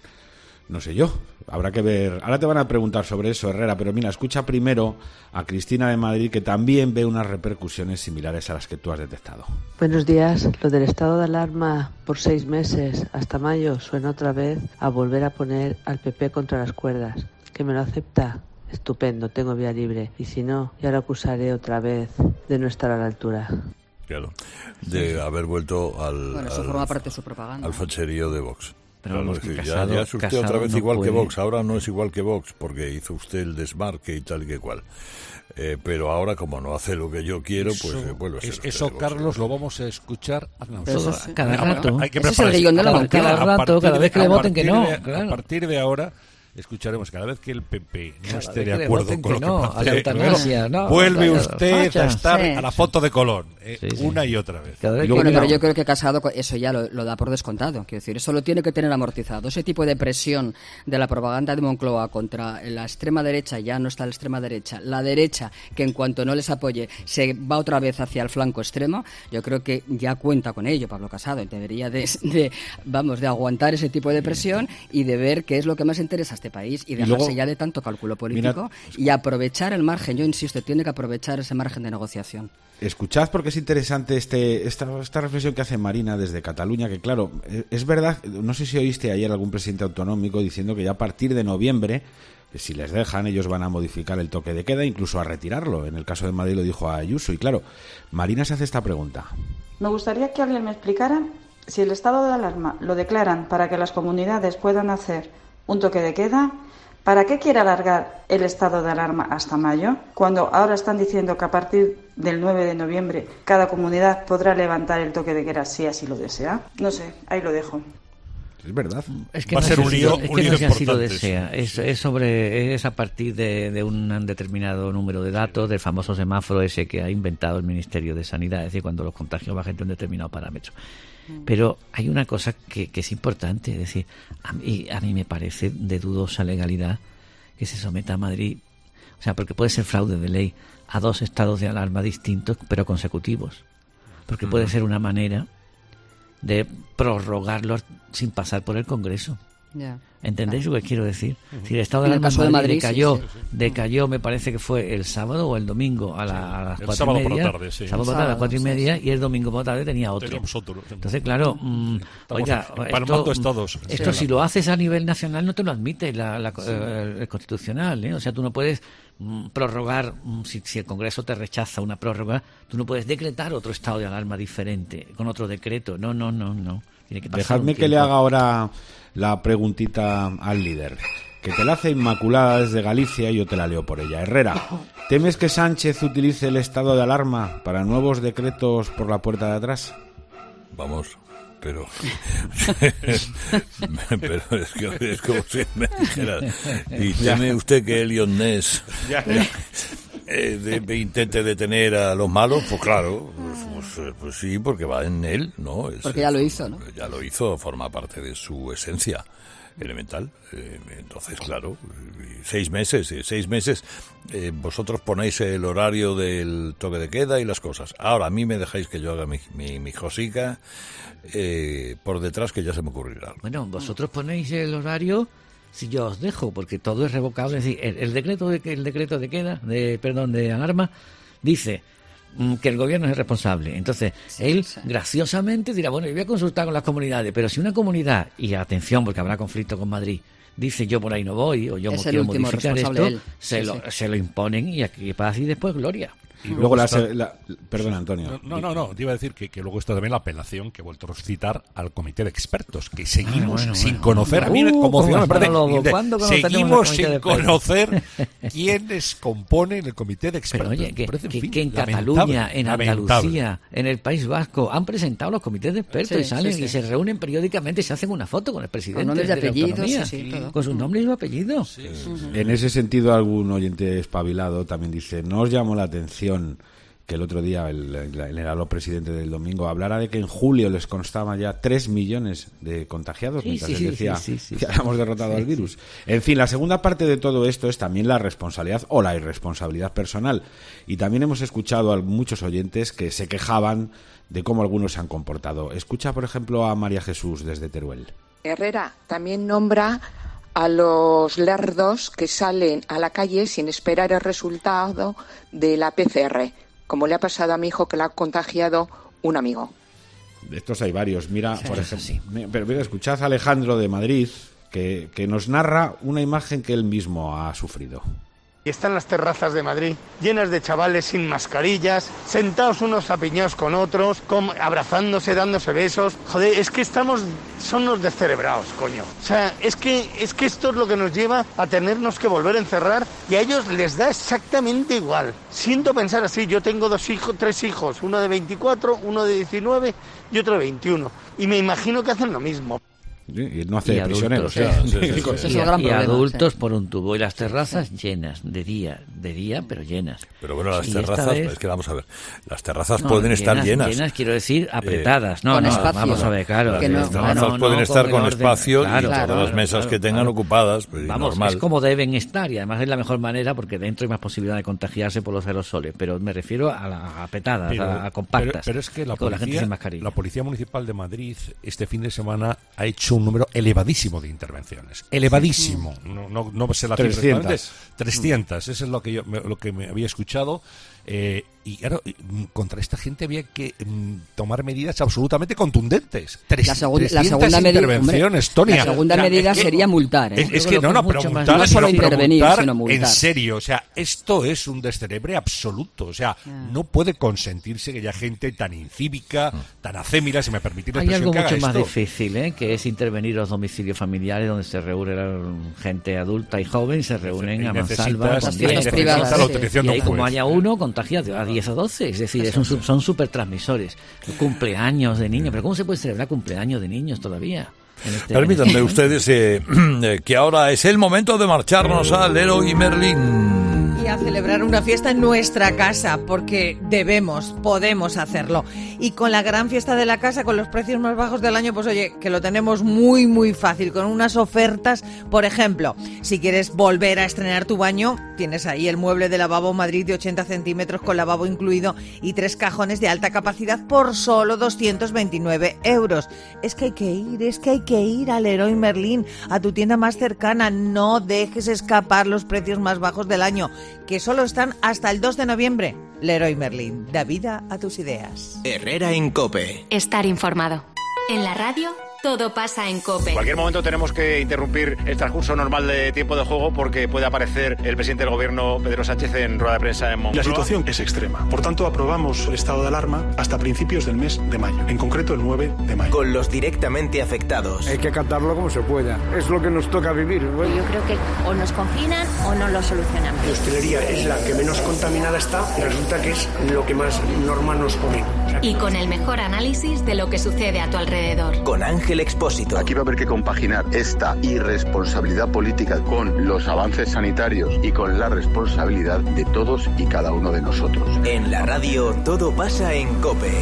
No sé yo, habrá que ver. Ahora te van a preguntar sobre eso, Herrera, pero mira, escucha primero a Cristina de Madrid, que también ve unas repercusiones similares a las que tú has detectado. Buenos días. Lo del estado de alarma por seis meses hasta mayo suena otra vez a volver a poner al P P contra las cuerdas. ¿Que me lo acepta? Estupendo, tengo vía libre. Y si no, ya lo acusaré otra vez de no estar a la altura. Claro, de haber vuelto al, bueno, eso al, forma parte de su propaganda. al facherío de Vox. Pero claro, vamos, que Casado, ya, ya es usted Casado otra vez no igual puede. que Vox. Ahora no es igual que Vox porque hizo usted el desmarque y tal y que cual. Eh, pero ahora, como no hace lo que yo quiero, pues eso, eh, vuelve a ser es, usted Eso, de Vox. Carlos, lo vamos a escuchar Todo, cada rato. Hay que Ese es el guión de la banqueta. Cada rato, cada vez que le voten que no. De, Claro. A partir de ahora escucharemos cada vez que el P P no Cada esté vez de que le acuerdo voten con que lo no, que a la plantea, eutanasia, no, vuelve claro, usted facha. a estar Sí. a la foto de Colón, eh, Sí, sí. una y otra vez. Cada vez Y que luego, Bueno, pero mira, yo creo que Casado eso ya lo, lo da por descontado. Quiero decir, eso lo tiene que tener amortizado. Ese tipo de presión de la propaganda de Moncloa contra la extrema derecha, ya no está la extrema derecha, la derecha, que en cuanto no les apoye se va otra vez hacia el flanco extremo, yo creo que ya cuenta con ello Pablo Casado. Debería de, de vamos, de aguantar ese tipo de presión y de ver qué es lo que más interesa a este país y dejarse luego, ya de tanto cálculo político y aprovechar el margen. Yo insisto, tiene que aprovechar ese margen de negociación. Escuchad porque es interesante este esta, esta reflexión que hace Marina desde Cataluña, que claro, es verdad, no sé si oíste ayer algún presidente autonómico diciendo que ya a partir de noviembre, si les dejan, ellos van a modificar el toque de queda, incluso a retirarlo. En el caso de Madrid lo dijo a Ayuso. Y claro, Marina se hace esta pregunta. Me gustaría que alguien me explicara si el estado de alarma lo declaran para que las comunidades puedan hacer un toque de queda. ¿Para qué quiere alargar el estado de alarma hasta mayo, cuando ahora están diciendo que a partir del nueve de noviembre cada comunidad podrá levantar el toque de queda si así lo desea? No sé, ahí lo dejo. Es verdad. Es que Va no a ser sé un si lío, lo- es un que lío no sé si lo importante, desea. sí, Es, sí. es sobre es a partir de, de un determinado número de datos, del famoso semáforo ese que ha inventado el Ministerio de Sanidad, es decir, cuando los contagios bajan de un determinado parámetro. Pero hay una cosa que, que es importante, es decir, a mí, a mí me parece de dudosa legalidad que se someta a Madrid, o sea, porque puede ser fraude de ley, a dos estados de alarma distintos, pero consecutivos. Porque puede ser una manera de prorrogarlos sin pasar por el Congreso. Ya. ¿Entendéis lo que quiero decir? Si el estado de En el alarma caso de en Madrid Madrid, sí, decayó, sí, sí. decayó, me parece que fue el sábado o el domingo a, la- a las el cuatro sábado y por la media. tarde, sí. Sábado por la tarde a las cuatro y Sí, media y el domingo por la tarde tenía otro. Teníamos otro. Entonces, claro, mm, Estamos oiga, empalmando esto, estados. esto Sí. si lo haces a nivel nacional no te lo admite la, la- eh, el constitucional, ¿eh? O sea, tú no puedes mm, prorrogar, mm, si, si el Congreso te rechaza una prórroga, tú no puedes decretar otro estado de alarma diferente con otro decreto. No, no, no, no. Tiene que pasar Dejadme un que le tiempo. haga ahora la preguntita al líder, que te la hace Inmaculada desde Galicia y yo te la leo por ella. Herrera, ¿temes que Sánchez utilice el estado de alarma para nuevos decretos por la puerta de atrás? Vamos, pero pero es, que, es como si me dijeras, y teme usted que Elliot Ness eh, eh, de- de- intente detener a los malos. Pues claro, pues, pues, pues sí, porque va en él, ¿no? Es- Porque ya lo hizo, ¿no? Ya lo hizo, forma parte de su esencia elemental. Eh, entonces, claro, eh, seis meses, eh, seis meses, eh, vosotros ponéis el horario del toque de queda y las cosas. Ahora, a mí me dejáis que yo haga mi, mi, mi josica eh, por detrás, que ya se me ocurrirá algo. Bueno, vosotros ponéis el horario si yo os dejo, porque todo es revocable. Es decir, el, el decreto de el decreto de queda, de perdón, de alarma, dice mm, que el gobierno es el responsable. Entonces, él graciosamente dirá, bueno, yo voy a consultar con las comunidades, pero si una comunidad, y atención, porque habrá conflicto con Madrid, dice yo por ahí no voy, o yo Es el quiero último modificar responsable esto, él. se, Sí, lo, sí. se lo imponen y aquí paz y después gloria. Y Luego, luego la, está- la- Perdón, Antonio. No, no, no, te iba a decir que, que luego está también la apelación que he vuelto a citar al comité de expertos, que seguimos Ah, bueno, sin bueno. conocer. A mí, Uh, como ciudadano, me parece Manolo, increíble. ¿cuándo conoceremos seguimos al comité sin de expertos? conocer quiénes componen el comité de expertos. Pero oye, que, Me parece, que- fin, que en lamentable, Cataluña, en lamentable. Andalucía, en el País Vasco, han presentado los comités de expertos Sí, y salen sí, sí. y se reúnen periódicamente y se hacen una foto con el presidente Con nombres y de la apellidos, autonomía, sí, sí, todo. con sus nombres y su apellido. En ese sentido, algún oyente espabilado también dice, ¿no os llamó la atención que el otro día el, el, el general presidente del Domingo hablara de que en julio les constaban ya tres millones de contagiados, sí, mientras sí, él sí, decía sí, sí, sí, que sí. habíamos derrotado Sí, al virus. En fin, la segunda parte de todo esto es también la responsabilidad o la irresponsabilidad personal. Y también hemos escuchado a muchos oyentes que se quejaban de cómo algunos se han comportado. Escucha, por ejemplo, a María Jesús desde Teruel. Herrera también nombra a los lerdos que salen a la calle sin esperar el resultado de la P C R, como le ha pasado a mi hijo que le ha contagiado un amigo. De estos hay varios. Mira, Sí, por eso ejemplo, me- pero mira, escuchad a Alejandro de Madrid, que, que nos narra una imagen que él mismo ha sufrido. Y están las terrazas de Madrid llenas de chavales sin mascarillas, sentados unos apiñados con otros, com- abrazándose, dándose besos. Joder, es que estamos, son los descerebrados, coño. O sea, es que, es que esto es lo que nos lleva a tenernos que volver a encerrar y a ellos les da exactamente igual. Siento pensar así, yo tengo dos hijos, tres hijos, uno de veinticuatro, uno de diecinueve y otro de veintiuno. Y me imagino que hacen lo mismo. Y no hace Y prisioneros. adultos, ¿eh? ¿eh? Sí, sí, sí. Y, y adultos por un tubo y las terrazas llenas de día, de día, pero llenas. Pero bueno, las Y esta terrazas, vez- es que vamos a ver, las terrazas No, pueden estar llenas. Llenas, quiero decir, apretadas. No, con no, espacio. vamos a ver, claro. Las que no, terrazas no, no, pueden no, estar con con el orden. espacio Claro, y todas claro, las mesas claro, que tengan claro. ocupadas, pues, Vamos, normal. es como deben estar y además es la mejor manera porque dentro hay más posibilidad de contagiarse por los aerosoles, pero me refiero a, la, a apretadas, Pero, a, a compactas. pero- pero es que la con la gente policía, sin mascarilla. la Policía Municipal de Madrid este fin de semana ha hecho un número elevadísimo de intervenciones. Elevadísimo. No, no, no sé la cifra trescientas. exactamente. trescientas. Eso es lo que yo me- lo que me había escuchado. Eh, y claro, mm, contra esta gente había que mm, tomar medidas absolutamente contundentes. Tres, La, segun- la trescientas segunda medida, intervenciones, hombre, Tonia. la segunda O sea, medida es que- sería multar. ¿eh? Es, es Yo que creo no, que no, es mucho más- preguntar, no solo pero intervenir, preguntar sino multar. en serio. O sea, esto es un descerebre absoluto. O sea, no puede consentirse que haya gente tan incívica, tan acémila, si me permitís la Hay expresión, algo que haga mucho más esto. difícil, ¿eh? Que es intervenir los domicilios familiares donde se reúnen gente adulta y joven, se reúnen Y a necesitas- mansalva. Las con fiestas diez, privadas, con sí. doce, la autorización y de ahí un como juez. haya uno, contagiado a diez o doce. Es decir, es un, sub- son súper transmisores. Cumpleaños de niños. ¿Pero cómo se puede celebrar cumpleaños de niños todavía? En este- Permítanme en este ustedes eh, eh, que ahora es el momento de marcharnos al Leroy Merlin. Y a celebrar una fiesta en nuestra casa, porque debemos, podemos hacerlo. Y con la gran fiesta de la casa, con los precios más bajos del año, pues oye, que lo tenemos muy, muy fácil, con unas ofertas. Por ejemplo, si quieres volver a estrenar tu baño, tienes ahí el mueble de lavabo Madrid de ochenta centímetros con lavabo incluido y tres cajones de alta capacidad por solo doscientos veintinueve euros. Es que hay que ir, es que hay que ir al Leroy Merlin, a tu tienda más cercana. No dejes escapar los precios más bajos del año, que solo están hasta el dos de noviembre. Leroy Merlin, da vida a tus ideas. Herrera en COPE. Estar informado. En la radio, todo pasa en COPE. En cualquier momento tenemos que interrumpir el transcurso normal de tiempo de juego porque puede aparecer el presidente del gobierno, Pedro Sánchez, en rueda de prensa en Moncloa. La situación es extrema. Por tanto, aprobamos el estado de alarma hasta principios del mes de mayo, en concreto el nueve de mayo. Con los directamente afectados. Hay que acatarlo como se pueda. Es lo que nos toca vivir. Bueno. Yo creo que o nos confinan o no lo solucionamos. La hostelería es la que menos contaminada está y resulta que es lo que más normal nos pone. Y con el mejor análisis de lo que sucede a tu alrededor. Con Ángel Expósito. Aquí va a haber que compaginar esta irresponsabilidad política con los avances sanitarios y con la responsabilidad de todos y cada uno de nosotros. En la radio, todo pasa en COPE.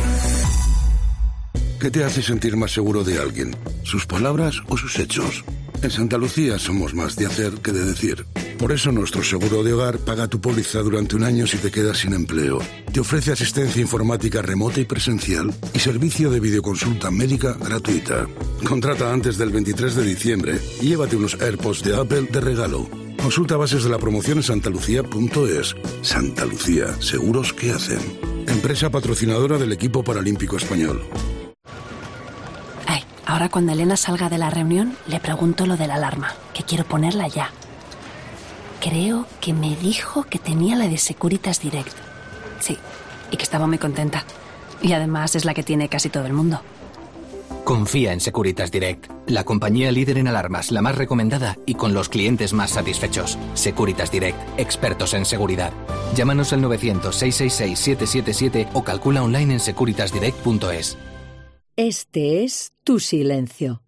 ¿Qué te hace sentir más seguro de alguien? ¿Sus palabras o sus hechos? En Santa Lucía somos más de hacer que de decir. Por eso nuestro seguro de hogar paga tu póliza durante un año si te quedas sin empleo. Te ofrece asistencia informática remota y presencial y servicio de videoconsulta médica gratuita. Contrata antes del veintitrés de diciembre y llévate unos AirPods de Apple de regalo. Consulta bases de la promoción en santalucía punto es. Santa Lucía, seguros que hacen. Empresa patrocinadora del equipo paralímpico español. Ay, ahora cuando Elena salga de la reunión, le pregunto lo de la alarma, que quiero ponerla ya. Creo que me dijo que tenía la de Securitas Direct. Sí, y que estaba muy contenta. Y además es la que tiene casi todo el mundo. Confía en Securitas Direct, la compañía líder en alarmas, la más recomendada y con los clientes más satisfechos. Securitas Direct, expertos en seguridad. Llámanos al novecientos, seiscientos sesenta y seis, siete siete siete o calcula online en securitas direct punto es. Este es tu silencio.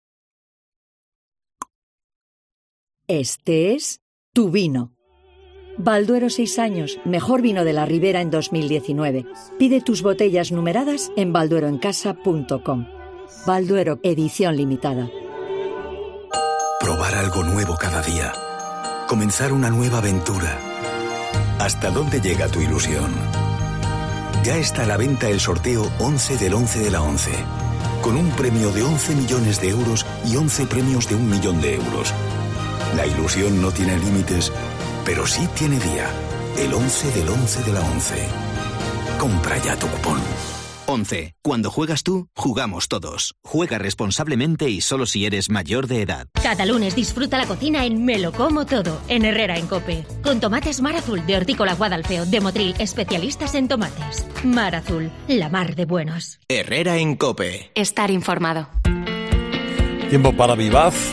Este es tu vino. Balduero seis años, mejor vino de la Ribera en dos mil diecinueve. Pide tus botellas numeradas en balduero en casa punto com. Balduero, edición limitada. Probar algo nuevo cada día. Comenzar una nueva aventura. ¿Hasta dónde llega tu ilusión? Ya está a la venta el sorteo once del once de la once. Con un premio de once millones de euros y once premios de un millón de euros. La ilusión no tiene límites, pero sí tiene día. El once del once de la once. Compra ya tu cupón. once. Cuando juegas tú, jugamos todos. Juega responsablemente y solo si eres mayor de edad. Cada lunes disfruta la cocina en Me lo como todo, en Herrera en COPE. Con tomates Mar Azul de Hortícola Guadalfeo de Motril, especialistas en tomates. Mar Azul, la mar de buenos. Herrera en COPE. Estar informado. Tiempo para Vivaz,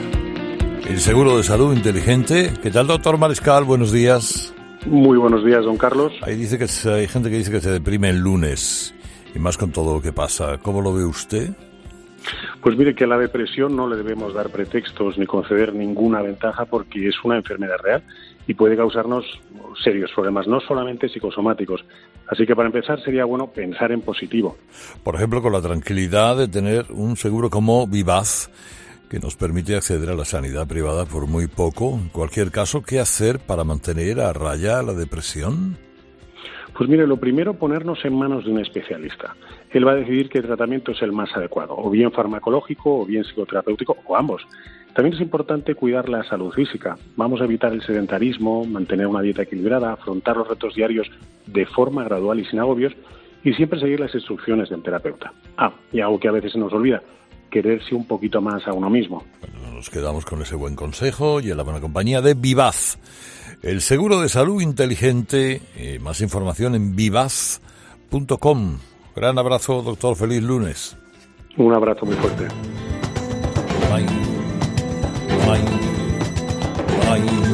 el seguro de salud inteligente. ¿Qué tal, doctor Mariscal? Buenos días. Muy buenos días, don Carlos. Ahí dice que se, hay gente que dice que se deprime el lunes, y más con todo lo que pasa. ¿Cómo lo ve usted? Pues mire que a la depresión no le debemos dar pretextos ni conceder ninguna ventaja porque es una enfermedad real y puede causarnos serios problemas, no solamente psicosomáticos. Así que para empezar sería bueno pensar en positivo. Por ejemplo, con la tranquilidad de tener un seguro como Vivaz, que nos permite acceder a la sanidad privada por muy poco. En cualquier caso, ¿qué hacer para mantener a raya la depresión? Pues mire, lo primero, ponernos en manos de un especialista. Él va a decidir qué tratamiento es el más adecuado, o bien farmacológico, o bien psicoterapéutico, o ambos. También es importante cuidar la salud física. Vamos a evitar el sedentarismo, mantener una dieta equilibrada, afrontar los retos diarios de forma gradual y sin agobios, y siempre seguir las instrucciones del terapeuta. Ah, y algo que a veces se nos olvida, quererse un poquito más a uno mismo. Bueno, nos quedamos con ese buen consejo y en la buena compañía de Vivaz, el seguro de salud inteligente. Eh, más información en vivaz punto com. Gran abrazo, doctor. Feliz lunes. Un abrazo muy fuerte. Bye. Bye. Bye.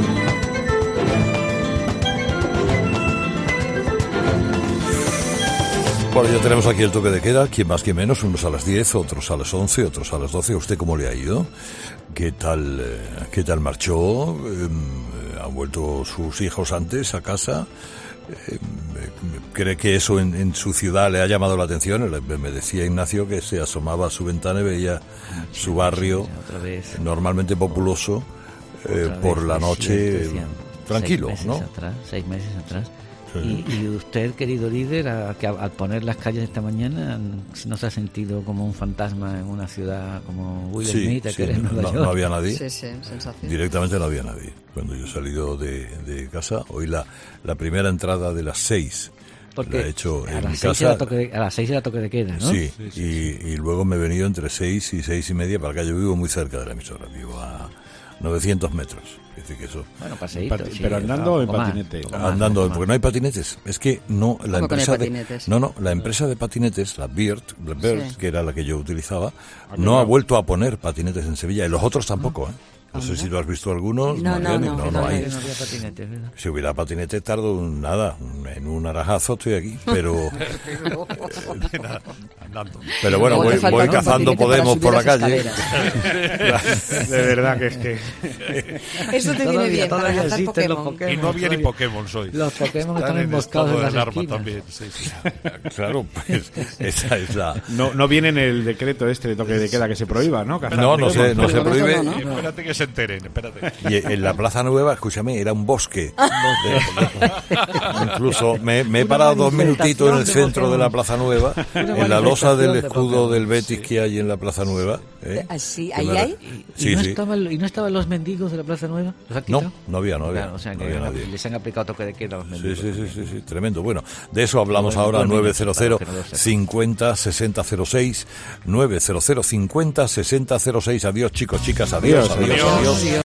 Bueno, ya tenemos aquí el toque de queda, quien más, quien menos, unos a las diez, otros a las once, otros a las doce. ¿A usted cómo le ha ido? ¿Qué tal, eh, qué tal marchó? Eh, ¿Han vuelto sus hijos antes a casa? Eh, ¿Cree que eso en, en su ciudad le ha llamado la atención? Me decía Ignacio que se asomaba a su ventana y veía su barrio, normalmente populoso, eh, por la noche, tranquilo, seis meses ¿no? Atrás, seis meses atrás. Y, y usted, querido líder, a, que al poner las calles esta mañana, ¿no se ha sentido como un fantasma en una ciudad como Will sí, Smith? Sí, que no, no había nadie. Sí, sí, sensación. Directamente no había nadie. Cuando yo he salido de, de casa, hoy la, la primera entrada de las seis Porque la he hecho a en las mi seis casa. Era toque de, a las seis era toque de queda, ¿no? Sí, sí, sí, y, sí. y luego me he venido entre seis y seis y media para acá. Yo vivo muy cerca de la emisora, vivo a novecientos metros. Es decir, que eso... Bueno, paseíto, Pati- sí, pero andando o en poco más, patinete. poco más, Andando, poco más. porque no hay patinetes. Es que no, la ¿Cómo que no hay empresa de patinetes? no, no, la empresa de patinetes, la Beard, la Beard, Sí. que era la que yo utilizaba, Ah, no claro. ha vuelto a poner patinetes en Sevilla y los otros tampoco, ¿eh? No sé si tú has visto algunos. No, no, Mariano, no, no, no no, hay. No había patinetes, ¿verdad? Si hubiera patinete tardo un- nada, un- en un arajazo estoy aquí, pero Andando. pero bueno, Luego voy, te falta voy un cazando patinete para Podemos subir por la las calle. De verdad que es que... Eso te viene Todavía, bien para todavía cazar existen los Pokémon. Pokémon. Y no había ni todavía. Pokémon hoy. Los Pokémon están en emboscados estado en las de alarma esquinas. también. Sí, sí. Claro, pues esa es la... No, no viene en el decreto este de toque de queda que se prohíba, ¿no? Cazar No, no Pokémon. se, no se prohíbe. Eso no, ¿no? Espérate que se enteren, espérate. Y en la Plaza Nueva, escúchame, era un bosque. De- incluso me, me he parado dos minutitos en el centro de la Plaza Nueva, en la losa del escudo del Betis que hay en la Plaza Nueva. ¿eh? ¿Así? Que ¿Ahí me- hay? ¿Y, Sí, no sí. Estaban, ¿Y no estaban los mendigos de la Plaza Nueva? ¿Los han quitado? No, no había, no había. Claro, o sea no que había nadie. les han aplicado toque de queda a los Sí, mendigos. sí, sí, sí, sí, tremendo. Bueno, de eso hablamos Bueno, ahora, bueno, nueve cero cero, para que no lo sepan. cincuenta, sesenta cero seis, nueve cero cero, cincuenta, sesenta cero seis. Adiós, chicos, chicas, adiós, Adiós, adiós, adiós. adiós.